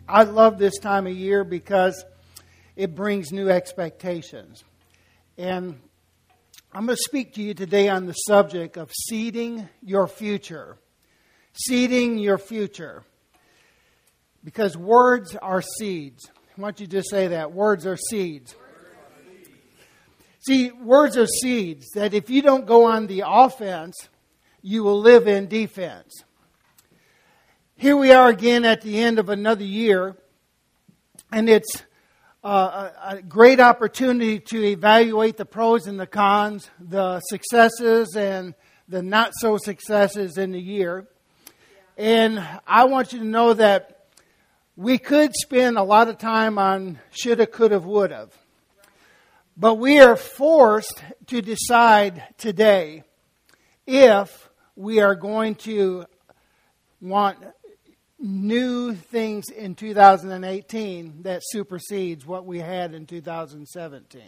I love this time of year because it brings new expectations. And I'm going to speak to you today on the subject of seeding your future. Seeding your future. Because words are seeds. I want you to just say that. Words are seeds. See, words are seeds that if you don't go on the offense, you will live in defense. Here we are again at the end of another year, and it's a great opportunity to evaluate the pros and the cons, the successes and the not so successes in the year. And I want you to know that we could spend a lot of time on shoulda, coulda, woulda. But we are forced to decide today if we are going to want new things in 2018 that supersedes what we had in 2017.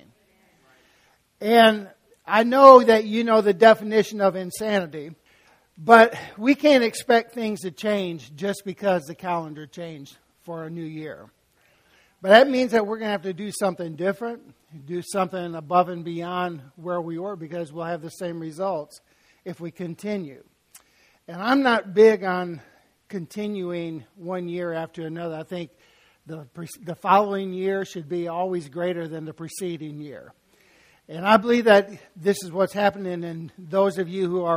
And I know that you know the definition of insanity, but we can't expect things to change just because the calendar changed for a new year. But that means that we're going to have to do something different, do something above and beyond where we were, because we'll have the same results if we continue. And I'm not big on continuing one year after another. I think the following year should be always greater than the preceding year. And I believe that this is what's happening in those of you who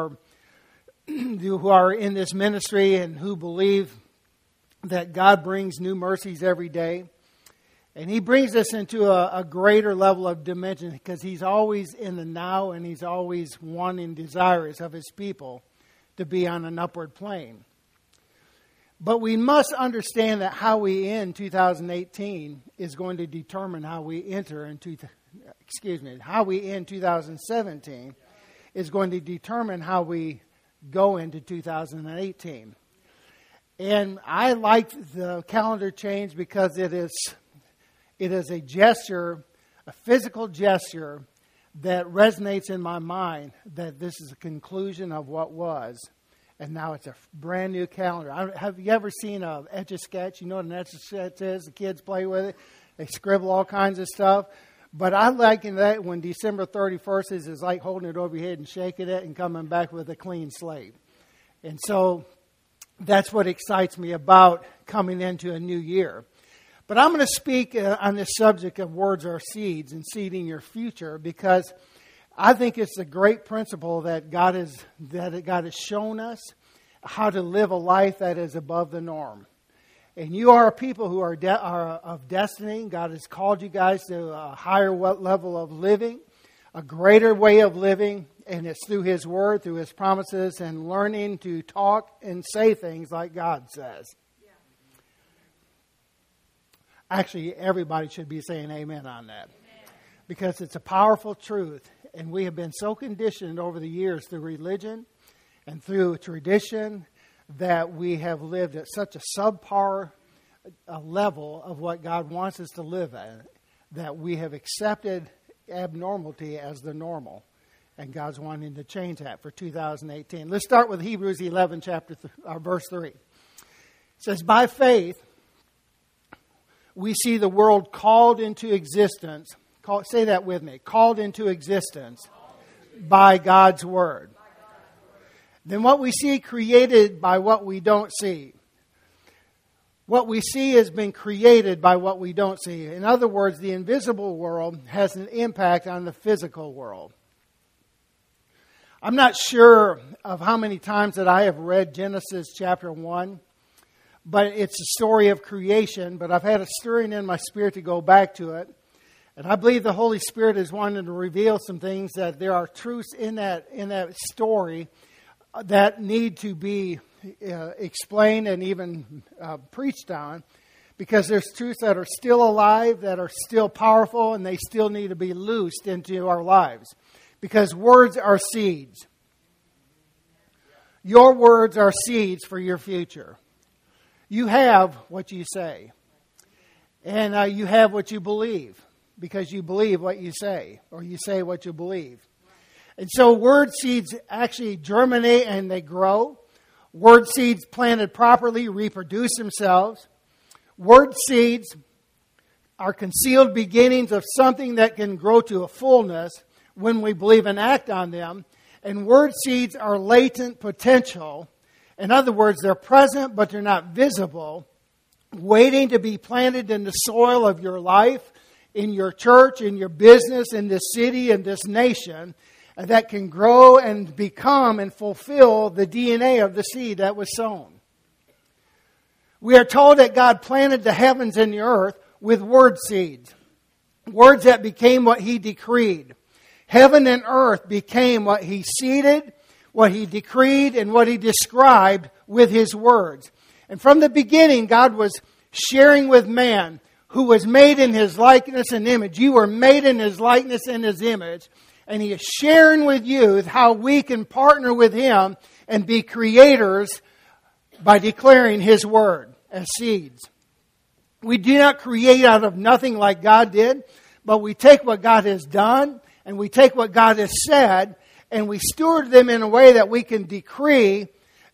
are in this ministry and who believe that God brings new mercies every day. And He brings us into a greater level of dimension because He's always in the now and He's always wanting, desirous of His people to be on an upward plane. But we must understand that how we end 2018 is going to determine how we enter into, how we end 2017 is going to determine how we go into 2018. And I like the calendar change because it is a gesture, a physical gesture that resonates in my mind that this is a conclusion of what was. And now it's a brand new calendar. Have you ever seen an Etch-a-Sketch? You know what an Etch-a-Sketch is? The kids play with it. They scribble all kinds of stuff. But I like that when December 31st is, it's like holding it over your head and shaking it and coming back with a clean slate. And so that's what excites me about coming into a new year. But I'm going to speak on this subject of words are seeds and seeding your future because I think it's a great principle that God has shown us how to live a life that is above the norm. And you are a people who are of destiny. God has called you guys to a higher level of living, a greater way of living, and it's through His Word, through His promises, and learning to talk and say things like God says. Actually, everybody should be saying amen on that. Because it's a powerful truth. And we have been so conditioned over the years through religion and through tradition that we have lived at such a subpar level of what God wants us to live at that we have accepted abnormality as the normal. And God's wanting to change that for 2018. Let's start with Hebrews 11, verse 3. It says, by faith, we see the world called into existence. Say that with me. Called into existence by God's Word. Then what we see created by what we don't see. What we see has been created by what we don't see. In other words, the invisible world has an impact on the physical world. I'm not sure of how many times that I have read Genesis chapter 1. But it's a story of creation. But I've had a stirring in my spirit to go back to it. And I believe the Holy Spirit is wanting to reveal some things that there are truths in that story that need to be explained and even preached on. Because there's truths that are still alive, that are still powerful, and they still need to be loosed into our lives. Because words are seeds. Your words are seeds for your future. You have what you say. And you have what you believe. Because you believe what you say. Or you say what you believe. And so word seeds actually germinate and they grow. Word seeds planted properly reproduce themselves. Word seeds are concealed beginnings of something that can grow to a fullness when we believe and act on them. And word seeds are latent potential. In other words, they're present, but they're not visible, waiting to be planted in the soil of your life, in your church, in your business, in this city, in this nation, and that can grow and become and fulfill the DNA of the seed that was sown. We are told that God planted the heavens and the earth with word seeds, words that became what He decreed. Heaven and earth became what He seeded, what He decreed, and what He described with His words. And from the beginning, God was sharing with man, who was made in His likeness and image. You were made in His likeness and His image. And He is sharing with you how we can partner with Him and be creators by declaring His word as seeds. We do not create out of nothing like God did, but we take what God has done and we take what God has said and we steward them in a way that we can decree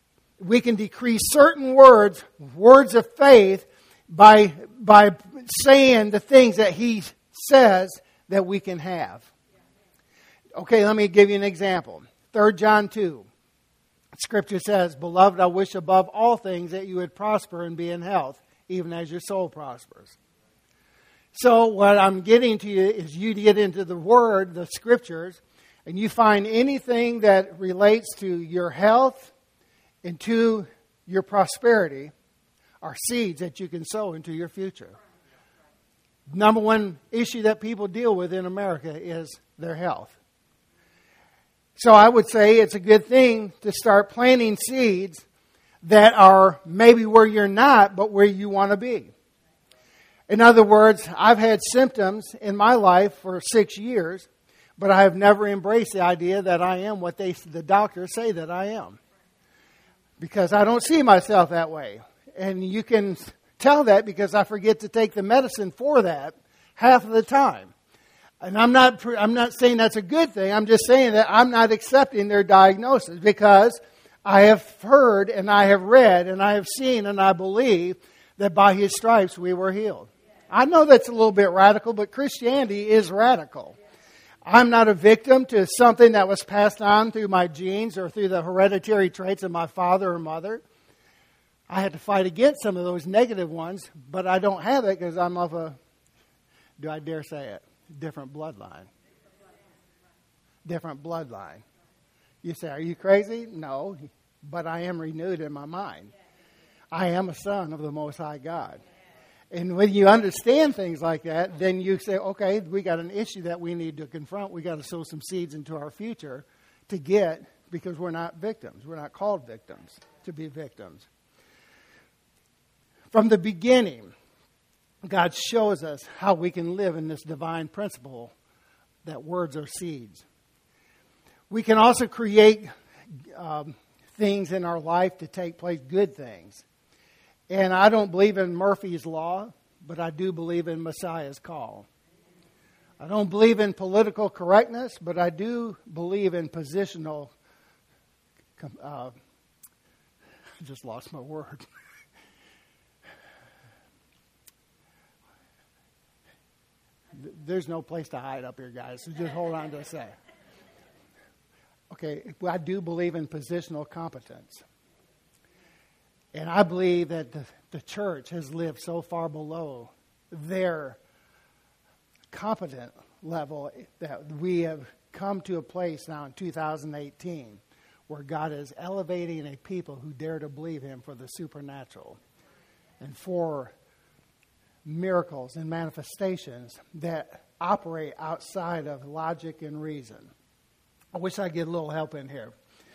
certain words, words of faith, by saying the things that He says that we can have. Okay, let me give you an example. 3 John 2. Scripture says, "Beloved, I wish above all things that you would prosper and be in health, even as your soul prospers." So what I'm getting to you is you get into the Word, the Scriptures, and you find anything that relates to your health and to your prosperity are seeds that you can sow into your future. Number one issue that people deal with in America is their health. So I would say it's a good thing to start planting seeds that are maybe where you're not, but where you want to be. In other words, I've had symptoms in my life for 6 years, but I have never embraced the idea that I am what the doctors say that I am. Because I don't see myself that way. And you can tell that because I forget to take the medicine for that half of the time. And I'm not saying that's a good thing. I'm just saying that I'm not accepting their diagnosis because I have heard and I have read and I have seen and I believe that by His stripes we were healed. I know that's a little bit radical, but Christianity is radical. I'm not a victim to something that was passed on through my genes or through the hereditary traits of my father or mother. I had to fight against some of those negative ones, but I don't have it because I'm of a, do I dare say it, different bloodline. Different bloodline. You say, are you crazy? No, but I am renewed in my mind. I am a son of the Most High God. And when you understand things like that, then you say, okay, we got an issue that we need to confront. We got to sow some seeds into our future to get, because we're not victims. We're not called victims to be victims. From the beginning, God shows us how we can live in this divine principle that words are seeds. We can also create things in our life to take place, good things. And I don't believe in Murphy's Law, but I do believe in Messiah's call. I don't believe in political correctness, but I do believe in positional... I just lost my word. There's no place to hide up here, guys, so just hold on to a sec. Okay, I do believe in positional competence. And I believe that the church has lived so far below their competent level that we have come to a place now in 2018 where God is elevating a people who dare to believe Him for the supernatural and for miracles and manifestations that operate outside of logic and reason. I wish I could get a little help in here.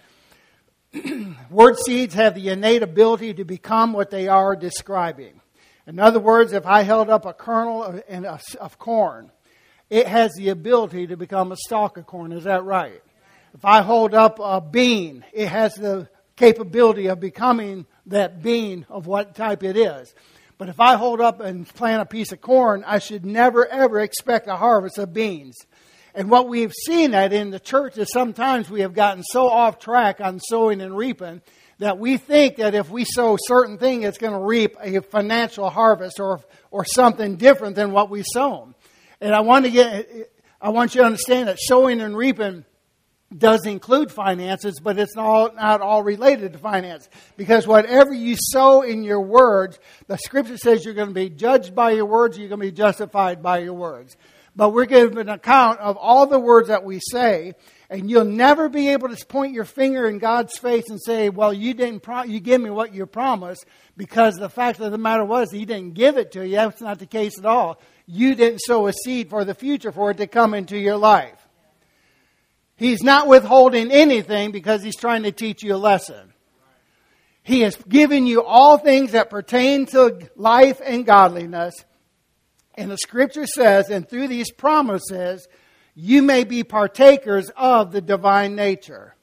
Word seeds have the innate ability to become what they are describing. In other words, if I held up a kernel of corn, it has the ability to become a stalk of corn. Is that right? If I hold up a bean, it has the capability of becoming that bean of what type it is. But if I hold up and plant a piece of corn, I should never, ever expect a harvest of beans. And what we've seen that in the church is sometimes we have gotten so off track on sowing and reaping that we think that if we sow certain thing, it's going to reap a financial harvest or something different than what we've sown. And I want you to understand that sowing and reaping does include finances, but it's not all related to finance. Because whatever you sow in your words, the Scripture says you're going to be judged by your words, you're going to be justified by your words. But we're giving an account of all the words that we say, and you'll never be able to point your finger in God's face and say, well, you give me what you promised, because the fact of the matter was He didn't give it to you. That's not the case at all. You didn't sow a seed for the future for it to come into your life. He's not withholding anything because He's trying to teach you a lesson. He has given you all things that pertain to life and godliness. And the Scripture says, and through these promises, you may be partakers of the divine nature.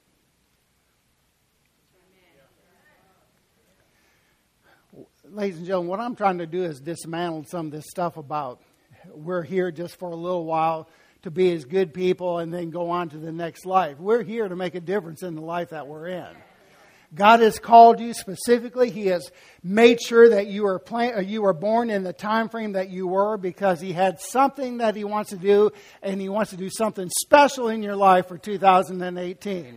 Ladies and gentlemen, what I'm trying to do is dismantle some of this stuff about we're here just for a little while to be as good people and then go on to the next life. We're here to make a difference in the life that we're in. God has called you specifically. He has made sure that you were born in the time frame that you were, because He had something that He wants to do, and He wants to do something special in your life for 2018.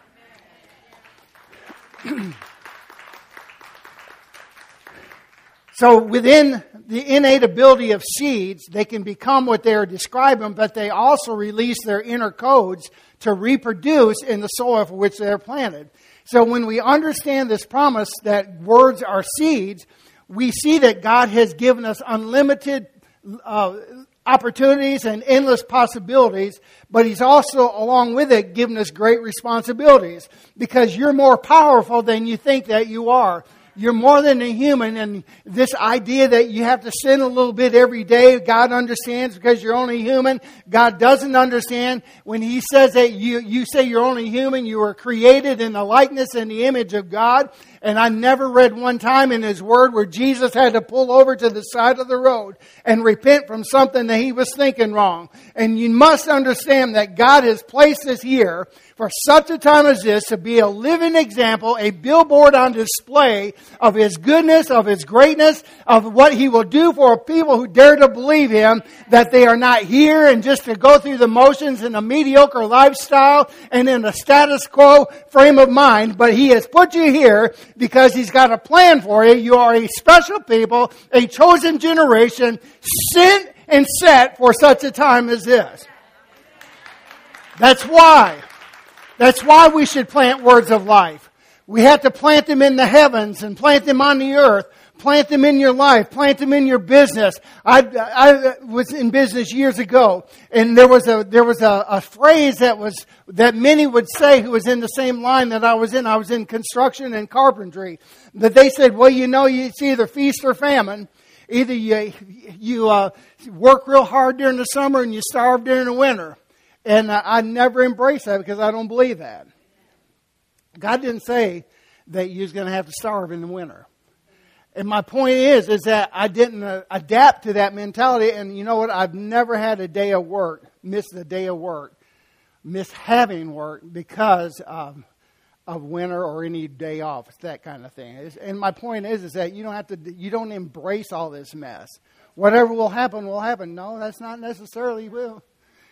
So within the innate ability of seeds, they can become what they are describing, but they also release their inner codes to reproduce in the soil for which they are planted. So when we understand this promise that words are seeds, we see that God has given us unlimited opportunities and endless possibilities, but He's also, along with it, given us great responsibilities, because you're more powerful than you think that you are. You're more than a human, and this idea that you have to sin a little bit every day, God understands because you're only human. God doesn't understand when He says that you say you're only human. You were created in the likeness and the image of God. And I never read one time in His Word where Jesus had to pull over to the side of the road and repent from something that He was thinking wrong. And you must understand that God has placed us here for such a time as this to be a living example, a billboard on display of His goodness, of His greatness, of what He will do for people who dare to believe Him, that they are not here and just to go through the motions in a mediocre lifestyle and in a status quo frame of mind, but He has put you here because He's got a plan for you. You are a special people, a chosen generation, sent and set for such a time as this. That's why we should plant words of life. We have to plant them in the heavens and plant them on the earth. Plant them in your life. Plant them in your business. I was in business years ago, and there was a phrase that many would say who was in the same line that I was in. I was in construction and carpentry. But they said, well, it's either feast or famine. Either you work real hard during the summer and you starve during the winter. And I never embrace that because I don't believe that. God didn't say that you was going to have to starve in the winter. And my point is that I didn't adapt to that mentality. And you know what? I've never had a day of work, missed a day of work, missed having work because of winter or any day off. It's that kind of thing. And my point is that you don't embrace all this mess. Whatever will happen will happen. No, that's not necessarily will.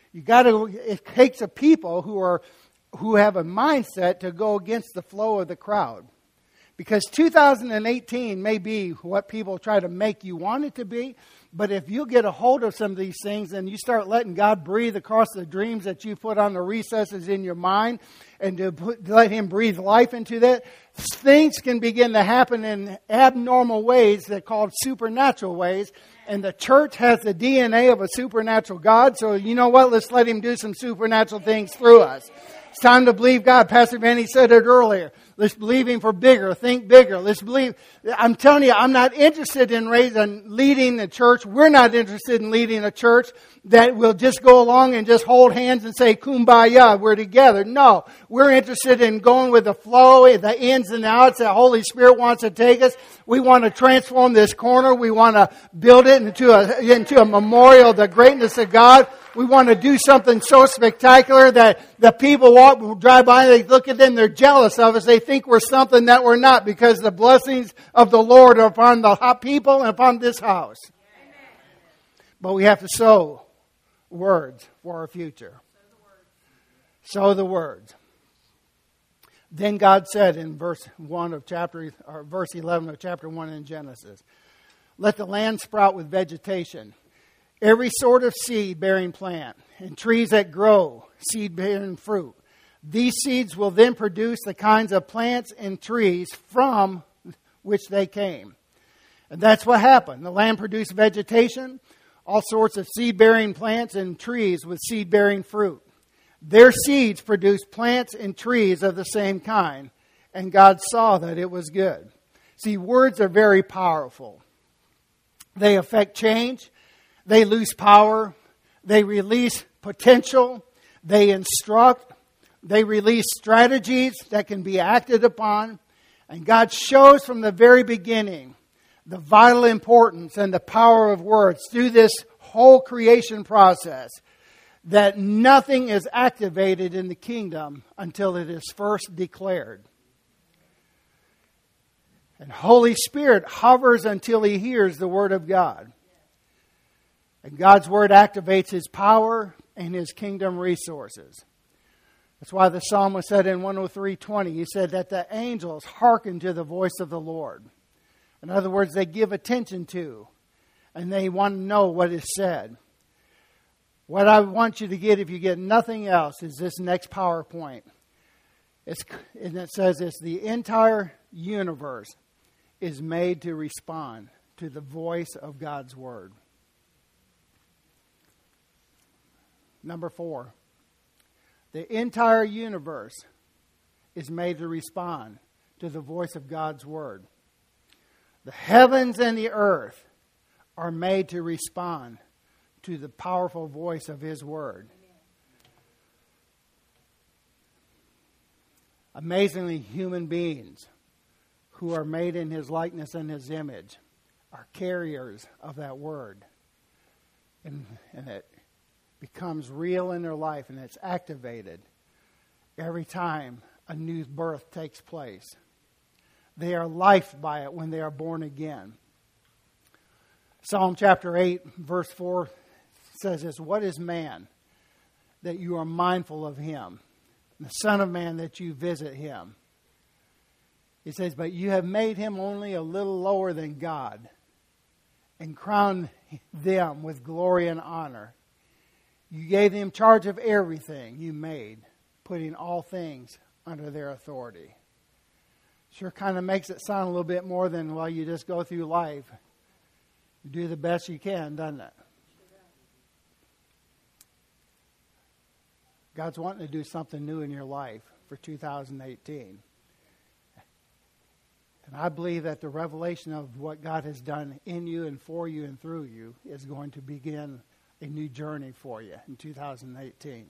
It takes a people who have a mindset to go against the flow of the crowd. Because 2018 may be what people try to make you want it to be, but if you get a hold of some of these things and you start letting God breathe across the dreams that you put on the recesses in your mind and to let Him breathe life into that, things can begin to happen in abnormal ways that are called supernatural ways. And the church has the DNA of a supernatural God, so you know what? Let's let Him do some supernatural things through us. It's time to believe God. Pastor Benny said it earlier. Let's believe Him for bigger. Think bigger. Let's believe. I'm telling you, I'm not interested in leading the church. We're not interested in leading a church that will just go along and just hold hands and say, kumbaya, we're together. No, we're interested in going with the flow, the ins and outs that Holy Spirit wants to take us. We want to transform this corner. We want to build it into a memorial of the greatness of God. We want to do something so spectacular that the people drive by, they look at them, they're jealous of us. They think we're something that we're not, because the blessings of the Lord are upon the people and upon this house. Amen. But we have to sow words for our future. Sow the words. Then God said in verse 11 of chapter 1 in Genesis, "Let the land sprout with vegetation, every sort of seed-bearing plant, and trees that grow seed-bearing fruit. These seeds will then produce the kinds of plants and trees from which they came." And that's what happened. The land produced vegetation, all sorts of seed-bearing plants and trees with seed-bearing fruit. Their seeds produced plants and trees of the same kind, and God saw that it was good. See, words are very powerful. They affect change. They lose power. They release potential. They instruct. They release strategies that can be acted upon. And God shows from the very beginning the vital importance and the power of words through this whole creation process, that nothing is activated in the kingdom until it is first declared. And Holy Spirit hovers until He hears the Word of God. And God's Word activates His power and His kingdom resources. That's why the psalmist said in 103:20, he said that the angels hearken to the voice of the Lord. In other words, they give attention to, and they want to know what is said. What I want you to get, if you get nothing else, is this next PowerPoint. And it says this: the entire universe is made to respond to the voice of God's Word. Number 4, the entire universe is made to respond to the voice of God's Word. The heavens and the earth are made to respond to the powerful voice of His Word. Amazingly, human beings who are made in His likeness and His image are carriers of that Word. And it becomes real in their life, and it's activated every time a new birth takes place. They are lifed by it when they are born again. Psalm chapter 8, verse 4 says this: "What is man that you are mindful of him? The Son of Man that you visit him?" He says, "But you have made him only a little lower than God, and crowned them with glory and honor. You gave them charge of everything you made, putting all things under their authority." Sure kind of makes it sound a little bit more than, well, you just go through life. You do the best you can, doesn't it? God's wanting to do something new in your life for 2018. And I believe that the revelation of what God has done in you and for you and through you is going to begin a new journey for you in 2018.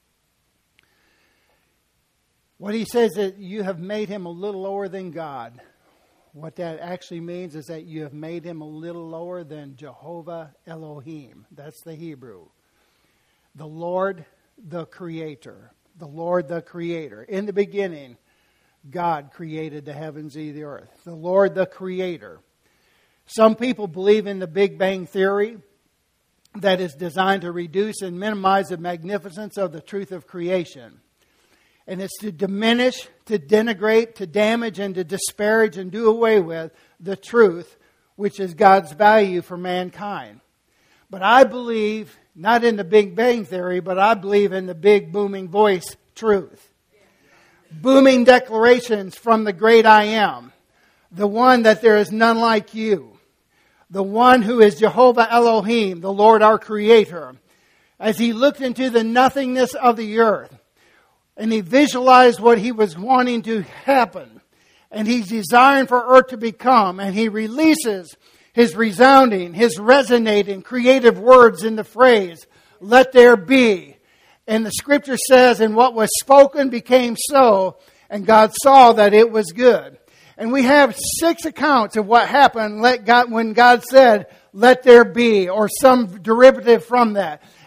What he says that you have made him a little lower than God. What that actually means is that you have made him a little lower than Jehovah Elohim. That's the Hebrew. The Lord, the Creator. The Lord, the Creator. In the beginning, God created the heavens and the earth. The Lord, the Creator. Some people believe in the Big Bang Theory that is designed to reduce and minimize the magnificence of the truth of creation. And it's to diminish, to denigrate, to damage, and to disparage and do away with the truth, which is God's value for mankind. But I believe, not in the Big Bang Theory, but I believe in the big booming voice truth. Booming declarations from the great I Am. The one that there is none like you. The one who is Jehovah Elohim, the Lord our Creator. As he looked into the nothingness of the earth, and he visualized what he was wanting to happen, and he's desiring for earth to become, and he releases his resounding, his resonating, creative words in the phrase, "Let there be." And the scripture says, "And what was spoken became so, and God saw that it was good." And we have 6 accounts of what happened when God said, "Let there be," or some derivative from that.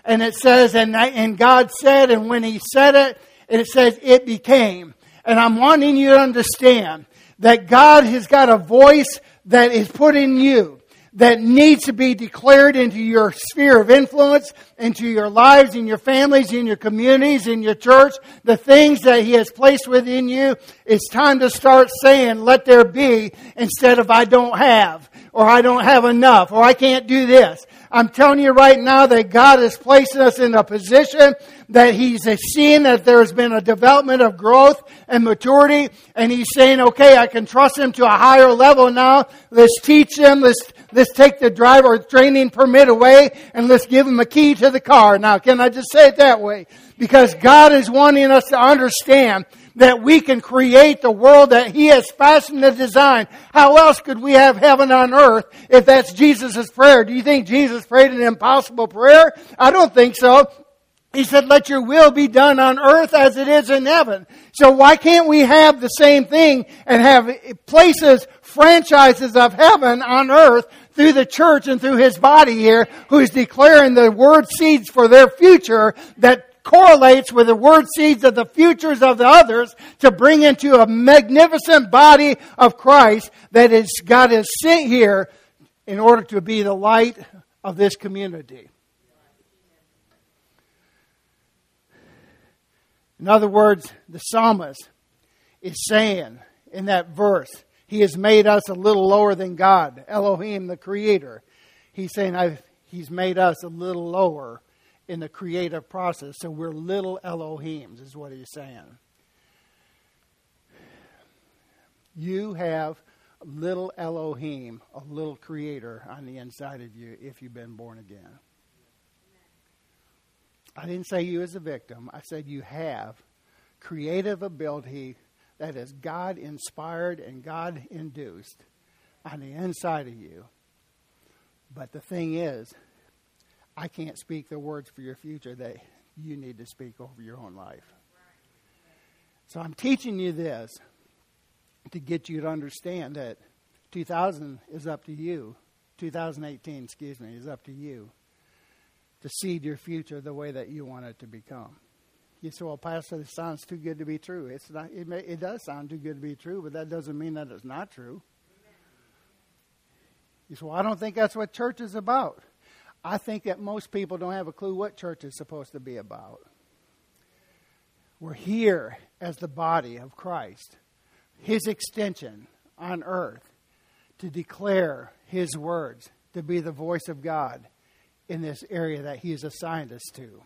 And it says, and God said, and when He said it, it says it became. And I'm wanting you to understand that God has got a voice that is put in you that needs to be declared into your sphere of influence, into your lives, in your families, in your communities, in your church. The things that He has placed within you, it's time to start saying, let there be, instead of I don't have, or I don't have enough, or I can't do this. I'm telling you right now that God is placing us in a position that He's seeing that there's been a development of growth and maturity, and He's saying, okay, I can trust Him to a higher level now. Let's teach Him. Let's take the driver training permit away, and let's give Him a key to the car. Now, can I just say it that way? Because God is wanting us to understand that we can create the world that He has fashioned and designed. How else could we have heaven on earth if that's Jesus' prayer? Do you think Jesus prayed an impossible prayer? I don't think so. He said, let your will be done on earth as it is in heaven. So why can't we have the same thing and have places, franchises of heaven on earth through the church and through His body here, who is declaring the word seeds for their future that correlates with the word seeds of the futures of the others to bring into a magnificent body of Christ that is God has sent here in order to be the light of this community. In other words, the psalmist is saying in that verse, He has made us a little lower than God, Elohim, the Creator. He's saying He's made us a little lower in the creative process. So we're little Elohims, is what He's saying. You have a little Elohim, a little Creator on the inside of you if you've been born again. I didn't say you as a victim. I said you have creative ability that is God-inspired and God-induced on the inside of you. But the thing is, I can't speak the words for your future that you need to speak over your own life. So I'm teaching you this to get you to understand that 2000 is up to you. 2018, is up to you to seed your future the way that you want it to become. You say, well, Pastor, this sounds too good to be true. It's not. It does sound too good to be true, but that doesn't mean that it's not true. You say, well, I don't think that's what church is about. I think that most people don't have a clue what church is supposed to be about. We're here as the body of Christ, His extension on earth, to declare His words, to be the voice of God in this area that He has assigned us to.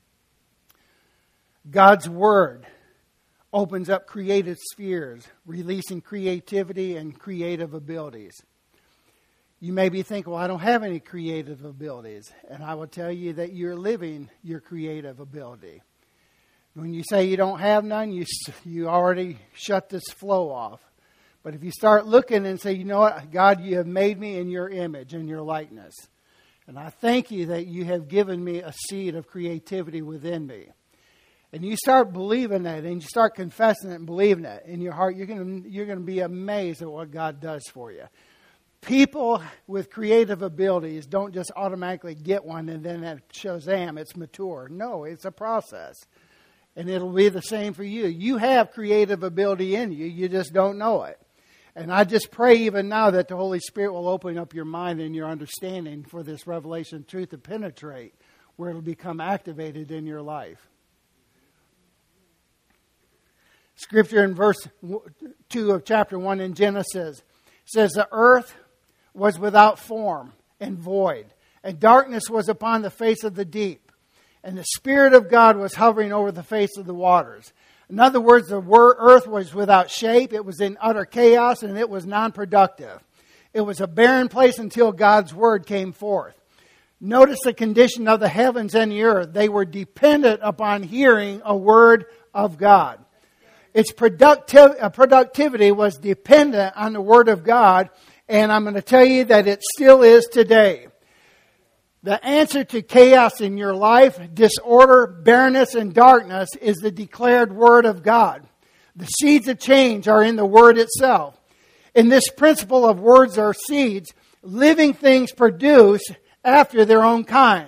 God's Word opens up creative spheres, releasing creativity and creative abilities. You may be thinking, well, I don't have any creative abilities. And I will tell you that you're living your creative ability. When you say you don't have none, you already shut this flow off. But if you start looking and say, you know what, God, you have made me in your image and your likeness. And I thank you that you have given me a seed of creativity within me. And you start believing that, and you start confessing it and believing it in your heart, you're going to be amazed at what God does for you. People with creative abilities don't just automatically get one and then at Shazam, it's mature. No, it's a process. And it'll be the same for you. You have creative ability in you. You just don't know it. And I just pray even now that the Holy Spirit will open up your mind and your understanding for this revelation truth to penetrate, where it'll become activated in your life. Scripture in verse 2 of chapter 1 in Genesis says, the earth was without form and void, and darkness was upon the face of the deep, and the Spirit of God was hovering over the face of the waters. In other words, the earth was without shape, it was in utter chaos, and it was non-productive. It was a barren place until God's Word came forth. Notice the condition of the heavens and the earth. They were dependent upon hearing a word of God. Its productivity was dependent on the Word of God, and I'm going to tell you that it still is today. The answer to chaos in your life, disorder, barrenness, and darkness is the declared Word of God. The seeds of change are in the Word itself. In this principle of words or seeds, living things produce after their own kind.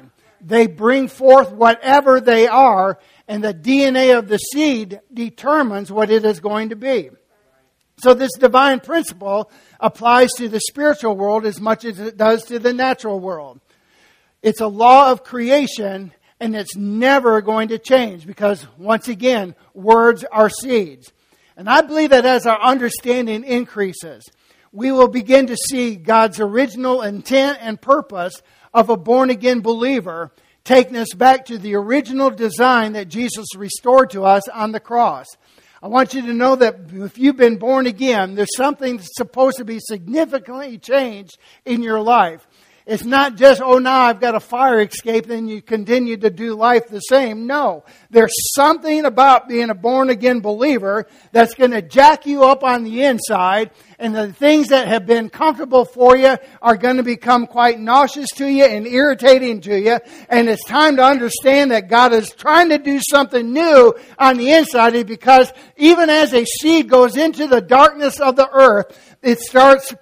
they bring forth whatever they are, and the DNA of the seed determines what it is going to be. So this divine principle applies to the spiritual world as much as it does to the natural world. It's a law of creation, and it's never going to change because, once again, words are seeds. And I believe that as our understanding increases, we will begin to see God's original intent and purpose of a born-again believer taking us back to the original design that Jesus restored to us on the cross. I want you to know that if you've been born again, there's something that's supposed to be significantly changed in your life. It's not just, oh, now I've got a fire escape, and you continue to do life the same. No, there's something about being a born-again believer that's going to jack you up on the inside, and the things that have been comfortable for you are going to become quite nauseous to you and irritating to you. And it's time to understand that God is trying to do something new on the inside, because even as a seed goes into the darkness of the earth, it starts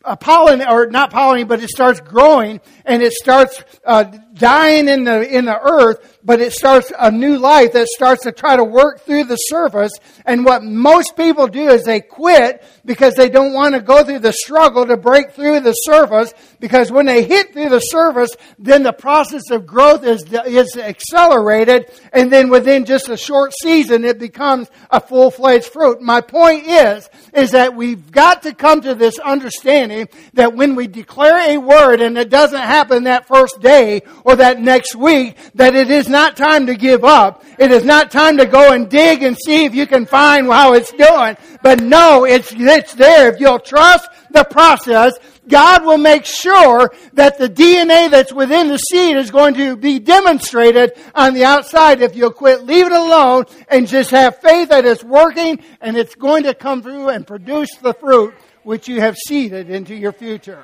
it starts growing, and it starts dying in the earth, but it starts a new life that starts to try to work through the surface. And what most people do is they quit because they don't want to go through the struggle to break through the surface, because when they hit through the surface, then the process of growth is accelerated, and then within just a short season it becomes a full-fledged fruit. My point is that we've got to come to this understanding that when we declare a word and it doesn't happen that first day or that next week, that it is not time to give up. It is not time to go and dig and see if you can find how it's doing. But no, it's there. If you'll trust the process, God will make sure that the DNA that's within the seed is going to be demonstrated on the outside if you'll quit, leave it alone, and just have faith that it's working and it's going to come through and produce the fruit which you have seeded into your future.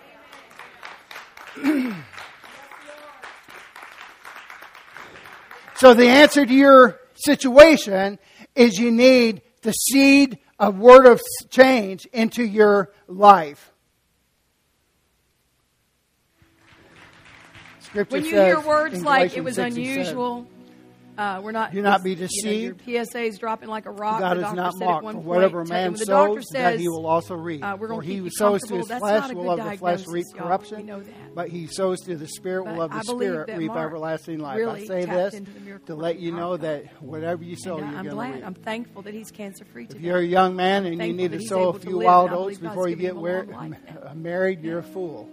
So the answer to your situation is you need to seed a word of change into your life. Scripture when you hear words like it was unusual, we're not. Do not be deceived. Your PSA is dropping like a rock. God is not mocked. For whatever a man sows, that he will also reap. For he who sows to his flesh will of the flesh reap corruption. We know that. But he sows to the Spirit will of the Spirit reap everlasting life. Really I say this to let you know that whatever you sow, you're going to reap. I'm thankful that he's cancer-free today. If you're a young man and you need to sow a few wild oats before you get married, you're a fool.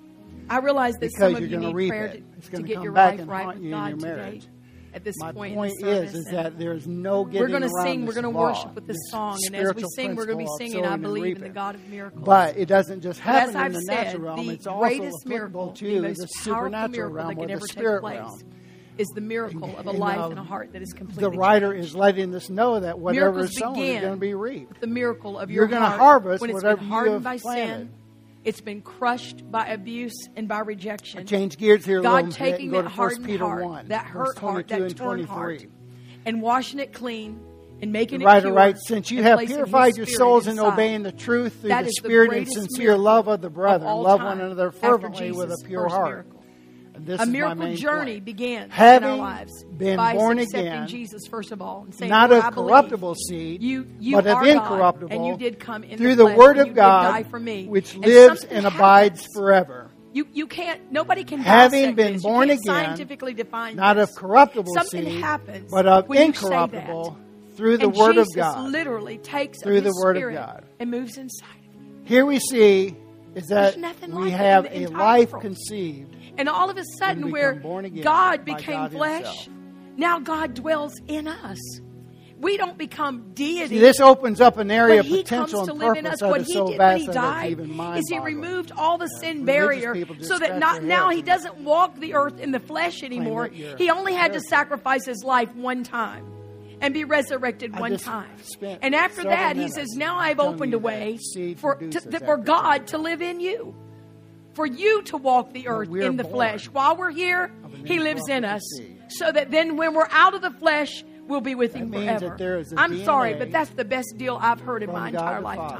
I realize that some of you need prayer to get your life right with God today. At this point in the service, is that there's no getting we're going to sing, we're going to worship with this song, and as we sing, we're going to be singing, I believe in the God of miracles. But it doesn't just happen in the natural realm, it's also applicable to the supernatural realm or the spirit realm. Is the miracle of a life and a heart that is completely The writer changed. is letting us know that whatever is sown is going to be reaped. The miracle of your heart, going to harvest when it's whatever been hardened you have by planted. Sin, it's been crushed by abuse and by rejection. I change gears here a God little bit taking and go that to 1 hardened Peter heart, 1, that hurt heart, that torn heart, and washing it clean and making it pure. Right. Since you have purified your souls in obeying the truth through the Spirit and sincere love of the brethren, love one another fervently with a pure heart. A miracle journey began in our lives been by born accepting again, Jesus first of all, and saying, not Lord, of corruptible seed, you but of incorruptible, God, and you did come in through the the Word flesh, of God, for me. which lives and abides forever. You can't. Nobody can. Having been born again, scientifically define not this. of corruptible Something seed, happens but of when incorruptible, through the and Word Jesus of God. Literally takes through of the His Word Spirit of God, and moves inside of you. Here we see is that we have a life world. Conceived. And all of a sudden, where God became flesh, himself. now God dwells in us. We don't become deity. See, this opens up an area of He potential comes to and live in purpose us. that What is He so did when vast He that died it's even is He mind-boggling. removed all the sin Religious barrier people just so that scratch not their now heads He doesn't walk the earth in the flesh anymore. He only had to sacrifice His life one time and be resurrected one time. And after that, He says, now I've opened a way for God to live in you. For you to walk the earth in the flesh. While we're here, He lives in us. So that then when we're out of the flesh, we'll be with Him forever. I'm sorry, but that's the best deal I've heard in my entire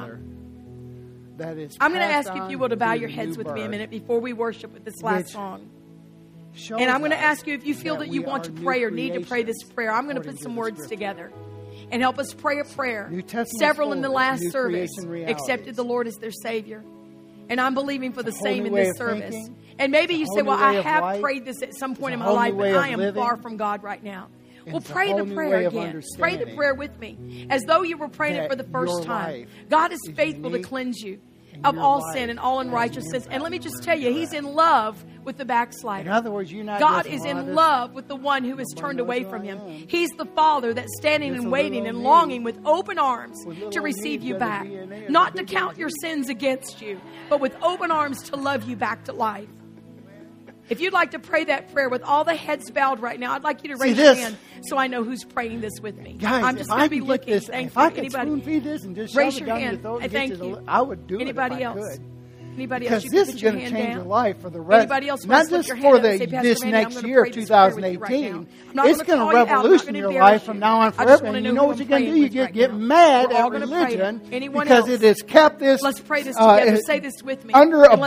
lifetime. I'm going to ask if you will to bow your heads with me a minute before we worship with this last song. And I'm going to ask you if you feel that you want to pray or need to pray this prayer. I'm going to put some words together and help us pray a prayer. Several in the last service accepted the Lord as their Savior. And I'm believing for the same in this service. And maybe you say, well, I have prayed this at some point in my life, but I am far from God right now. Well, pray the prayer again. Pray the prayer with me, as though you were praying it for the first time. God is faithful to cleanse you of all sin and all unrighteousness. And let me just tell you, He's in love with the backslider. In other words, God is in love with the one who has turned away from Him. He's the Father that's standing and waiting and longing with open arms to receive you back. Not to count your sins against you, but with open arms to love you back to life. If you'd like to pray that prayer with all the heads bowed right now, I'd like you to raise your hand so I know who's praying this with me. Guys, I'm just going to be looking. If I could spoon feed this and just raise shove it your down hand. your throat, Thank you. I would do Anybody it if else? I could. Anybody because else? This is going to change your life for the rest. Anybody else not just for this next year of 2018. It's going to revolution your life from now on forever. And you know what you're going to do? You get mad at religion because it has kept this. Let's pray this together. Say this with me. Under a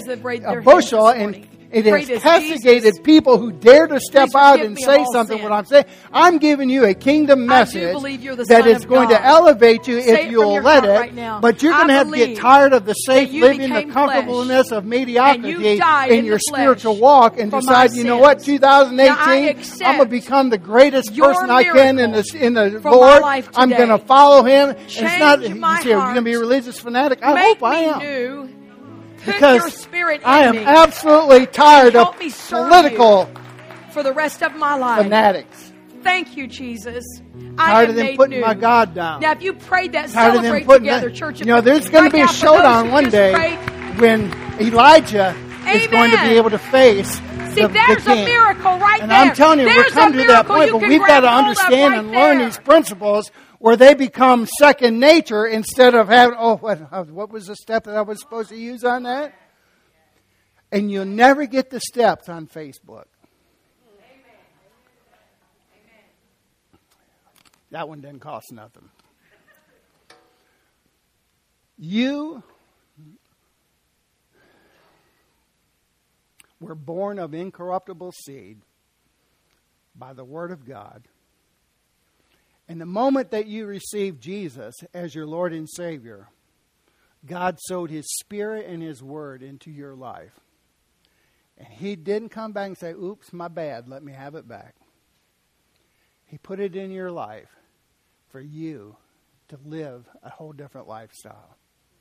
bushel, and it has castigated people who dare to step out and say something. What I'm saying, I'm giving you a kingdom message that is going to elevate you if you'll let it. But you're going to have to get tired of the safe living, the comfortableness of mediocrity in your spiritual walk, and decide, you know what, 2018, I'm going to become the greatest person I can in the Lord. I'm going to follow Him. It's not, you say, are you going to be a religious fanatic? I hope I am. Because I am absolutely tired of political for the rest of my life. Fanatics. Thank you, Jesus. Tired of them putting my God down. Now, if you prayed that, celebrate together, church. You know, there's going to be a showdown one day when Elijah is going to be able to face See, there's a miracle right there. And I'm telling you, we're coming to that point, but we've got to understand and learn these principles where they become second nature instead of having, what was the step that I was supposed to use on that? And you'll never get the steps on Facebook. That one didn't cost nothing. You were born of incorruptible seed by the Word of God. And the moment that you received Jesus as your Lord and Savior, God sowed His Spirit and His Word into your life. And He didn't come back and say, oops, my bad, let me have it back. He put it in your life for you to live a whole different lifestyle.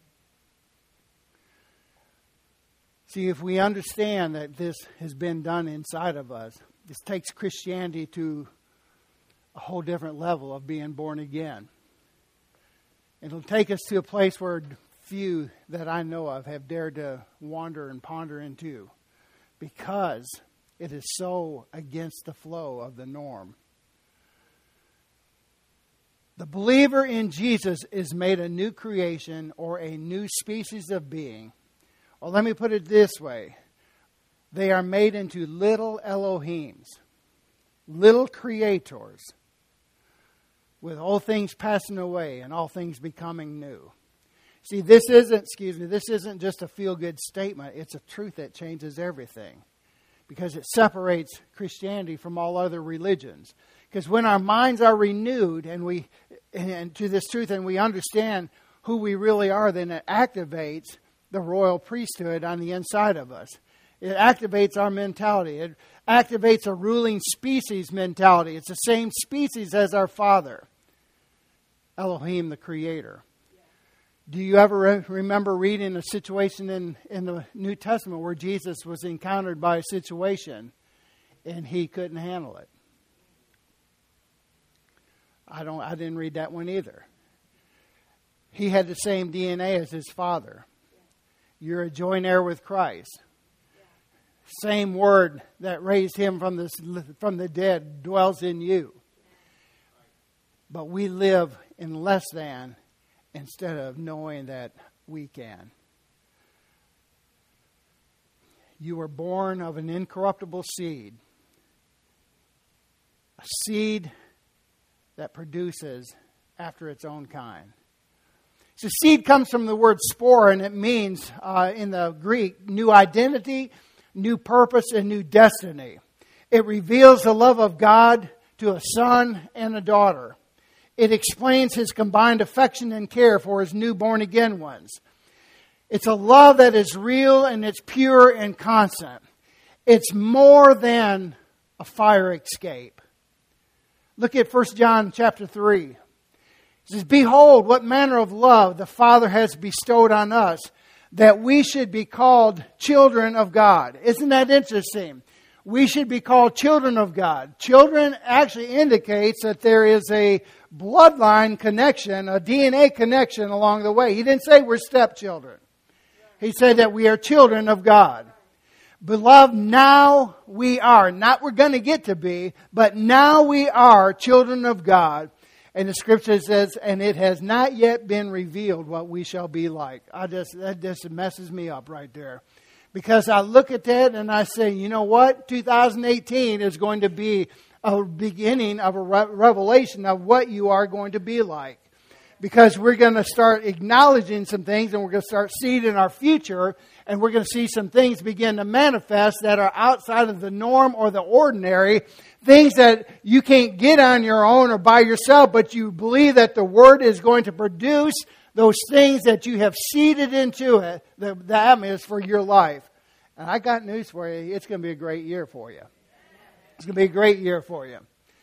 See, if we understand that this has been done inside of us, this takes Christianity to a whole different level of being born again. It'll take us to a place where few that I know of have dared to wander and ponder into, because it is so against the flow of the norm. The believer in Jesus is made a new creation or a new species of being. Or let me put it this way. They are made into little Elohims, little creators, with all things passing away and all things becoming new. See, this isn't just a feel-good statement. It's a truth that changes everything, because it separates Christianity from all other religions. Because when our minds are renewed and to this truth, and we understand who we really are, then it activates the royal priesthood on the inside of us. It activates our mentality. It activates a ruling species mentality. It's the same species as our Father, Elohim, the Creator. Do you ever remember reading a situation in the New Testament where Jesus was encountered by a situation and He couldn't handle it? I didn't read that one either. He had the same DNA as His Father. You're a joint heir with Christ. Same Word that raised Him from the dead dwells in you. But we live in less than instead of knowing that we can. You were born of an incorruptible seed. A seed that produces after its own kind. So seed comes from the word spore, and it means, in the Greek, new identity, new purpose, and new destiny. It reveals the love of God to a son and a daughter. It explains His combined affection and care for His new born-again ones. It's a love that is real and it's pure and constant. It's more than a fire escape. Look at 1 John chapter 3. It says, "Behold, what manner of love the Father has bestowed on us, that we should be called children of God." Isn't that interesting? We should be called children of God. Children actually indicates that there is a bloodline connection, a DNA connection along the way. He didn't say we're stepchildren. He said that we are children of God. Beloved, now we are. Not we're going to get to be, but now we are children of God. And the Scripture says, and it has not yet been revealed what we shall be like. That just messes me up right there. Because I look at that and I say, you know what? 2018 is going to be a beginning of a revelation of what you are going to be like. Because we're going to start acknowledging some things and we're going to start seeing in our future, and we're going to see some things begin to manifest that are outside of the norm or the ordinary. Things that you can't get on your own or by yourself, but you believe that the Word is going to produce those things that you have seeded into it, the atmosphere for your life. And I got news for you. It's going to be a great year for you. It's going to be a great year for you.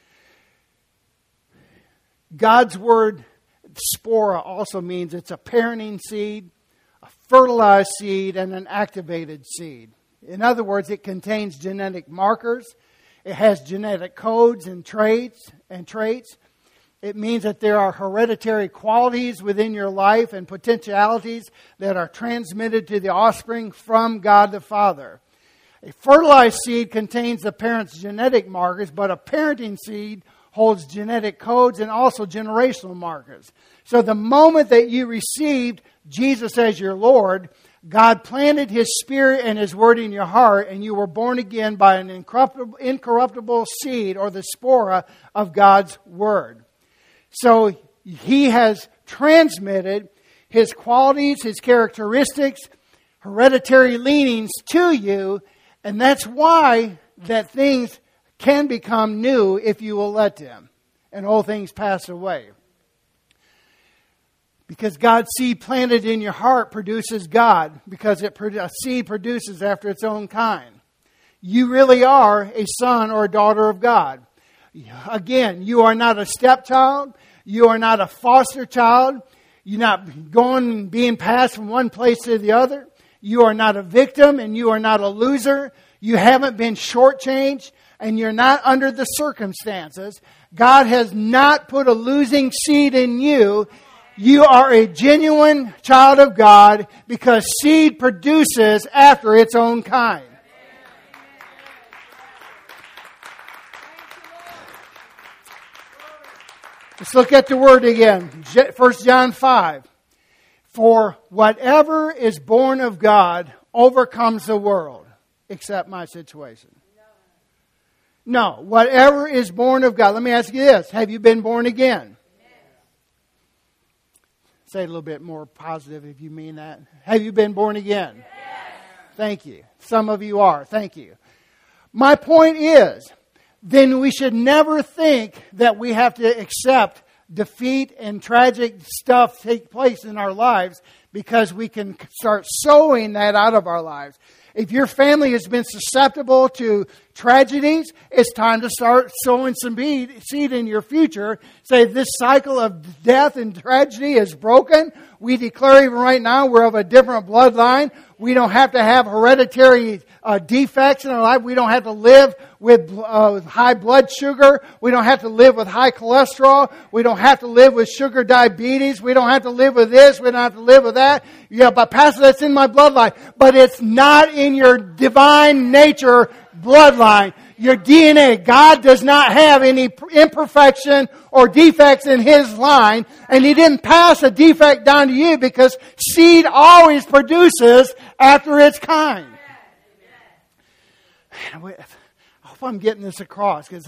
God's Word, spora, also means it's a parenting seed, a fertilized seed, and an activated seed. In other words, it contains genetic markers. It has genetic codes and traits. It means that there are hereditary qualities within your life and potentialities that are transmitted to the offspring from God the Father. A fertilized seed contains the parent's genetic markers, but a parenting seed holds genetic codes and also generational markers. So the moment that you received Jesus as your Lord, God planted His Spirit and His Word in your heart, and you were born again by an incorruptible seed, or the spora of God's Word. So He has transmitted His qualities, His characteristics, hereditary leanings to you, and that's why that things can become new if you will let them, and old things pass away. Because God's seed planted in your heart produces God, because a seed produces after its own kind. You really are a son or a daughter of God. Again, you are not a stepchild. You are not a foster child. You're not being passed from one place to the other. You are not a victim and you are not a loser. You haven't been shortchanged and you're not under the circumstances. God has not put a losing seed in you. You are a genuine child of God because seed produces after its own kind. Let's look at the word again. 1 John 5. For whatever is born of God overcomes the world, except my situation. No, whatever is born of God. Let me ask you this. Have you been born again? Say it a little bit more positive if you mean that. Have you been born again? Yes. Thank you. Some of you are. Thank you. My point is, then we should never think that we have to accept defeat and tragic stuff take place in our lives because we can start sowing that out of our lives. If your family has been susceptible to tragedies, it's time to start sowing some seed in your future. Say this cycle of death and tragedy is broken. We declare even right now we're of a different bloodline. We don't have to have hereditary defects in our life. We don't have to live with high blood sugar. We don't have to live with high cholesterol. We don't have to live with sugar diabetes. We don't have to live with this. We don't have to live with that. Yeah, but Pastor, that's in my bloodline. But it's not in your divine nature bloodline. Your DNA. God does not have any imperfection or defects in His line. And He didn't pass a defect down to you because seed always produces after its kind. I hope I'm getting this across because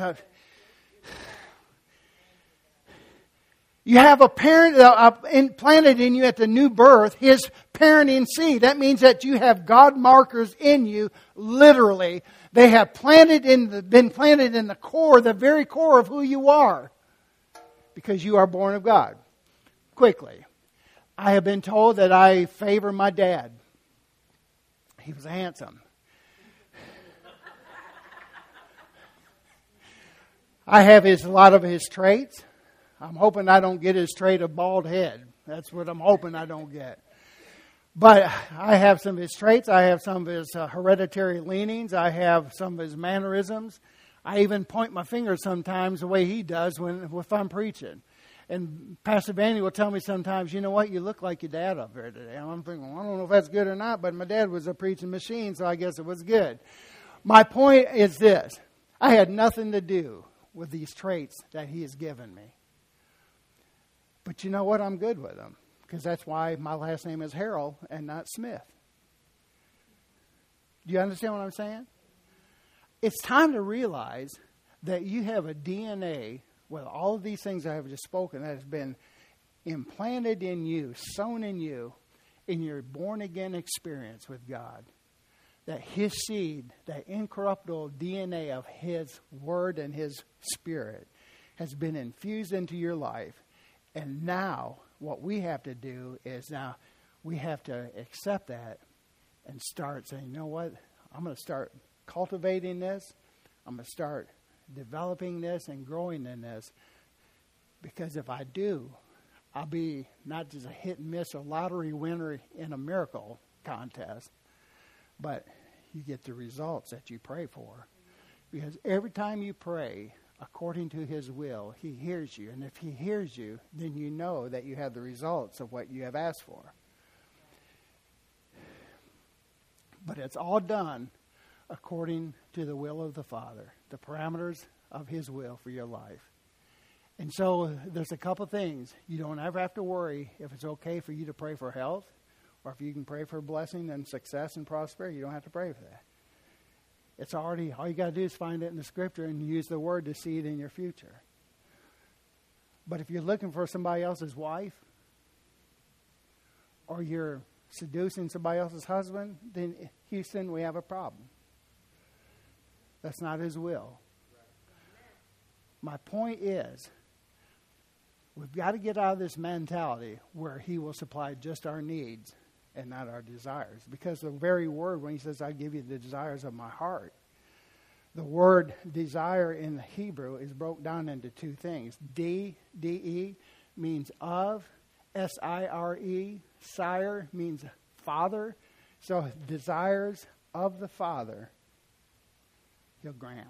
you have a parent implanted in you at the new birth, His parenting seed. That means that you have God markers in you, literally. They have been planted in the core, the very core of who you are. Because you are born of God. Quickly. I have been told that I favor my dad. He was handsome. I have a lot of his traits. I'm hoping I don't get his trait of bald head. That's what I'm hoping I don't get. But I have some of his traits. I have some of his hereditary leanings. I have some of his mannerisms. I even point my finger sometimes the way he does if I'm preaching. And Pastor Vanny will tell me sometimes, you know what, you look like your dad up there today. And I'm thinking, well, I don't know if that's good or not, but my dad was a preaching machine, so I guess it was good. My point is this. I had nothing to do with these traits that he has given me. But you know what? I'm good with them. Because that's why my last name is Harrell and not Smith. Do you understand what I'm saying? It's time to realize that you have a DNA with all of these things I have just spoken that has been implanted in you, sown in you, in your born-again experience with God. That His seed, that incorruptible DNA of His Word and His Spirit has been infused into your life. And now, what we have to do is we have to accept that and start saying, you know what? I'm going to start cultivating this. I'm going to start developing this and growing in this. Because if I do, I'll be not just a hit and miss or lottery winner in a miracle contest, but you get the results that you pray for. Because every time you pray according to His will, He hears you. And if He hears you, then you know that you have the results of what you have asked for. But it's all done according to the will of the Father, the parameters of His will for your life. And so there's a couple things. You don't ever have to worry if it's okay for you to pray for health, or if you can pray for blessing and success and prosperity. You don't have to pray for that. It's already, all you got to do is find it in the Scripture and use the Word to see it in your future. But if you're looking for somebody else's wife, or you're seducing somebody else's husband, then Houston, we have a problem. That's not His will. My point is, we've got to get out of this mentality where He will supply just our needs and not our desires. Because the very word, when He says, I give you the desires of my heart, the word desire in the Hebrew is broke down into two things. D-E means of, S-I-R-E, sire means father. So desires of the Father, He'll grant.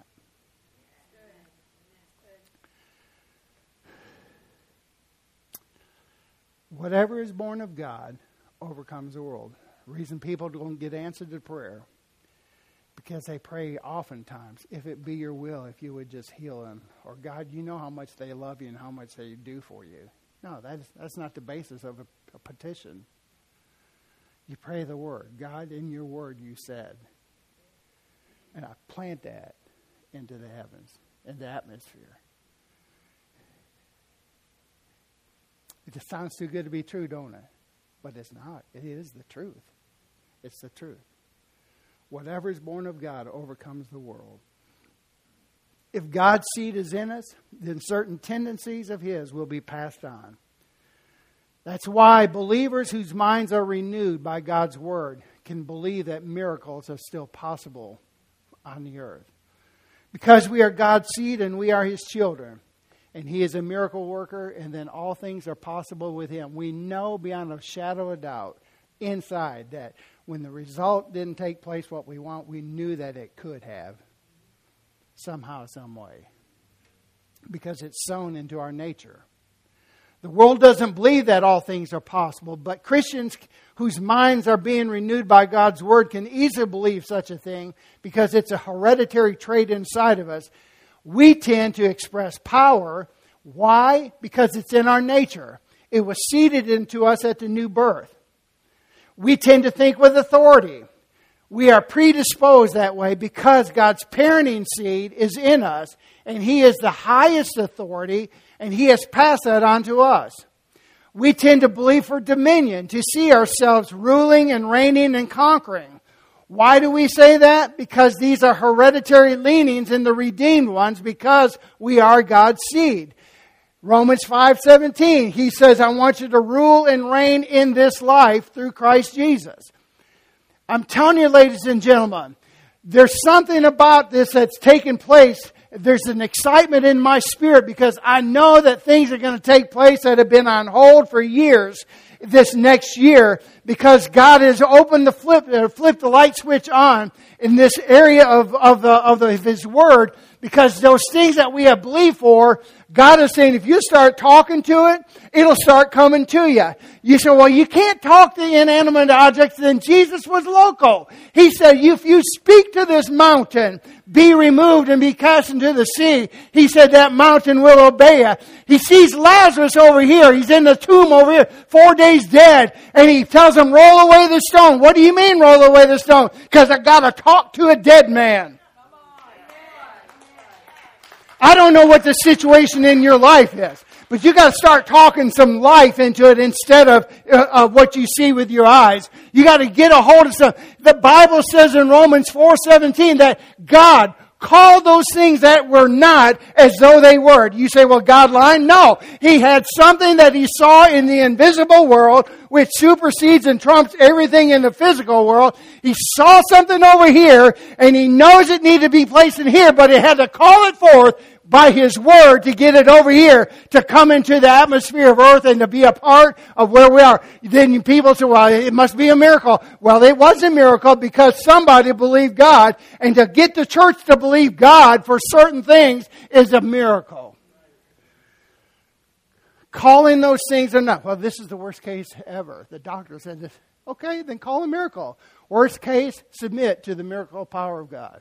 Whatever is born of God overcomes the world. The reason people don't get answered to prayer, because they pray oftentimes, if it be your will, if you would just heal them. Or God, you know how much they love you and how much they do for you. No, that's not the basis of a petition. You pray the word. God, in your word you said. And I plant that into the heavens, in the atmosphere. It just sounds too good to be true, don't it? But it's not. It is the truth. It's the truth. Whatever is born of God overcomes the world. If God's seed is in us, then certain tendencies of His will be passed on. That's why believers whose minds are renewed by God's Word can believe that miracles are still possible on the earth. Because we are God's seed and we are His children. And He is a miracle worker, and then all things are possible with Him. We know beyond a shadow of doubt inside that when the result didn't take place what we want, we knew that it could have. Somehow, some way. Because it's sown into our nature. The world doesn't believe that all things are possible, but Christians whose minds are being renewed by God's Word can easily believe such a thing because it's a hereditary trait inside of us. We tend to express power. Why? Because it's in our nature. It was seeded into us at the new birth. We tend to think with authority. We are predisposed that way because God's parenting seed is in us and He is the highest authority and He has passed that on to us. We tend to believe for dominion, to see ourselves ruling and reigning and conquering. Why do we say that? Because these are hereditary leanings in the redeemed ones, because we are God's seed. Romans 5:17, he says, I want you to rule and reign in this life through Christ Jesus. I'm telling you, ladies and gentlemen, there's something about this that's taken place. There's an excitement in my spirit because I know that things are going to take place that have been on hold for years this next year, because God has opened flipped the light switch on in this area of His Word, because those things that we have believed for, God is saying if you start talking to it, it'll start coming to you. You say, well, you can't talk to inanimate objects. Then Jesus was local. He said, if you speak to this mountain, be removed and be cast into the sea, he said that mountain will obey you. He sees Lazarus over here. He's in the tomb over here, 4 days dead. And he tells him, roll away the stone. What do you mean roll away the stone? Because I got to talk to a dead man. I don't know what the situation in your life is, but you got to start talking some life into it instead of what you see with your eyes. You got to get a hold of something. The Bible says in Romans 4:17 that God called those things that were not as though they were. You say, well, God lied? No. He had something that He saw in the invisible world which supersedes and trumps everything in the physical world. He saw something over here and He knows it needed to be placed in here, but He had to call it forth by His Word to get it over here, to come into the atmosphere of earth and to be a part of where we are. Then people say, well, it must be a miracle. Well, it was a miracle because somebody believed God, and to get the church to believe God for certain things is a miracle. Calling those things are not, well, this is the worst case ever. The doctor said this. Okay, then call a miracle. Worst case, submit to the miracle power of God.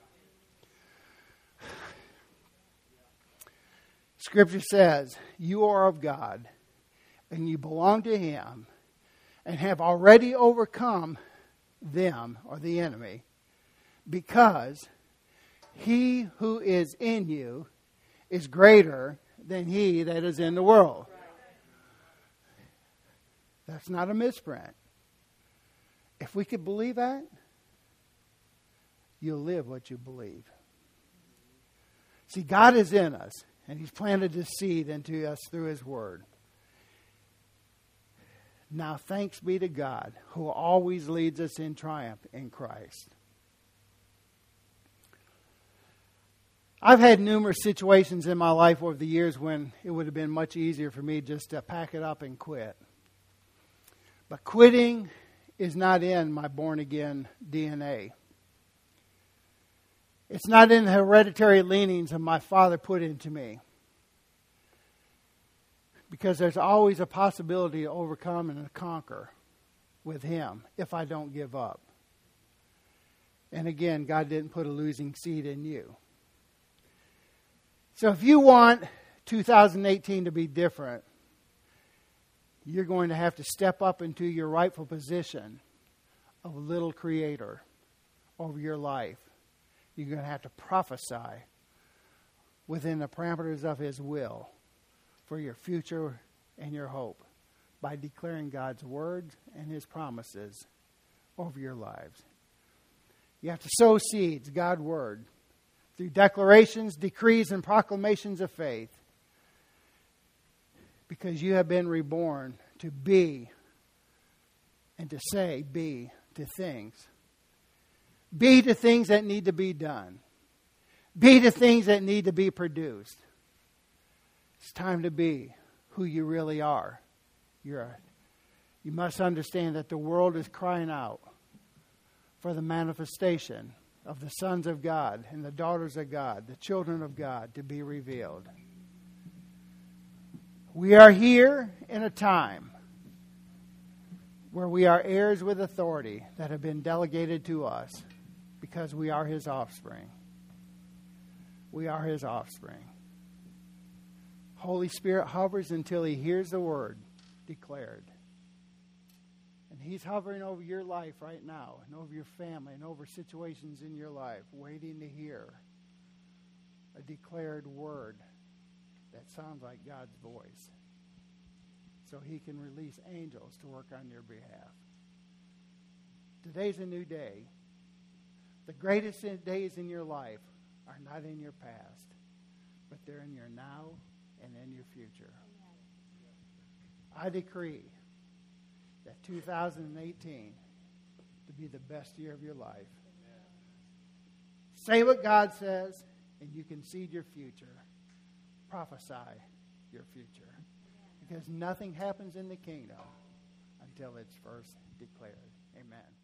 Scripture says, you are of God, and you belong to Him, and have already overcome them, or the enemy, because He who is in you is greater than he that is in the world. That's not a misprint. If we could believe that, you'll live what you believe. See, God is in us, and He's planted His seed into us through His Word. Now, thanks be to God, who always leads us in triumph in Christ. I've had numerous situations in my life over the years when it would have been much easier for me just to pack it up and quit. But quitting is not in my born-again DNA. It's not in the hereditary leanings that my father put into me. Because there's always a possibility to overcome and to conquer with Him if I don't give up. And again, God didn't put a losing seed in you. So if you want 2018 to be different, you're going to have to step up into your rightful position of little creator over your life. You're going to have to prophesy within the parameters of His will for your future and your hope by declaring God's word and His promises over your lives. You have to sow seeds, God's word, through declarations, decrees, and proclamations of faith, because you have been reborn to be and to say be to things. Be to things that need to be done. Be to things that need to be produced. It's time to be who you really are. You must understand that the world is crying out for the manifestation of the sons of God and the daughters of God, the children of God, to be revealed. We are here in a time where we are heirs with authority that have been delegated to us because we are His offspring. We are His offspring. Holy Spirit hovers until He hears the word declared. And He's hovering over your life right now, and over your family, and over situations in your life, waiting to hear a declared word that sounds like God's voice. so he can release angels to work on your behalf. Today's a new day. The greatest days in your life are not in your past, but they're in your now and in your future. I decree that 2018 to be the best year of your life. Say what God says, and you can see your future. Prophesy your future. Because nothing happens in the kingdom until it's first declared. Amen.